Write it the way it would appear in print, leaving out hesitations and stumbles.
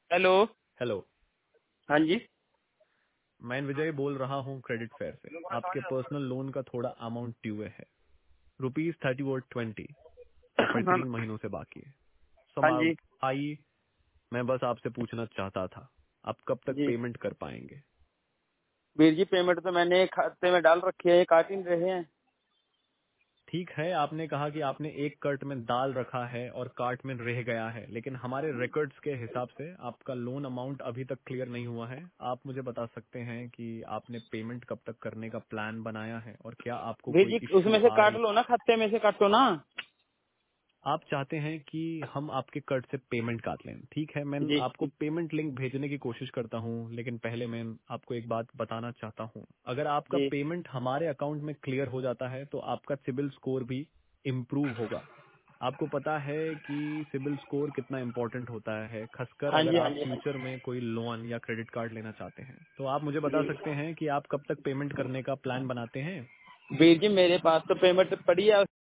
Hello. Hello. हाँ जी। मैं विजय बोल रहा हूँ क्रेडिट फेयर से। आपके पर्सनल लोन का थोड़ा अमाउंट ड्यू है, ₹30 और 20, जो फिर हाँ 3 महीनों से बाकी है। हाँ जी। आई मैं बस आपसे पूछना चाहता था, आप कब तक जी पेमेंट कर पाएंगे? वीर जी, पेमेंट तो मैंने खाते में डाल रखी है, काट ही नहीं रहे हैं। ठीक है, आपने कहा कि आपने एक कार्ट में डाल रखा है और कार्ट में रह गया है, लेकिन हमारे रिकॉर्ड्स के हिसाब से आपका लोन अमाउंट अभी तक क्लियर नहीं हुआ है। आप मुझे बता सकते हैं कि आपने पेमेंट कब तक करने का प्लान बनाया है और क्या आपको वीर कोई जी, इश्यू उसमें से आ काट रही? लो ना, खाते में से काटो ना। आप चाहते हैं कि हम आपके कार्ड से पेमेंट काट लें? ठीक है, मैं जी आपको पेमेंट लिंक भेजने की कोशिश करता हूं, लेकिन पहले मैं आपको एक बात बताना चाहता हूं। अगर आपका जी पेमेंट हमारे अकाउंट में क्लियर हो जाता है तो आपका सिबिल स्कोर भी इम्प्रूव होगा। आपको पता है कि सिबिल स्कोर कितना इम्पोर्टेंट होता है, खासकर हाँ अगर जी। हाँ आप जी। हाँ फ्यूचर में कोई लोन या क्रेडिट कार्ड लेना चाहते हैं। तो आप मुझे बता जी सकते हैं कि आप कब तक पेमेंट करने का प्लान बनाते हैं? वीर जी, मेरे पास तो पेमेंट पड़ी है।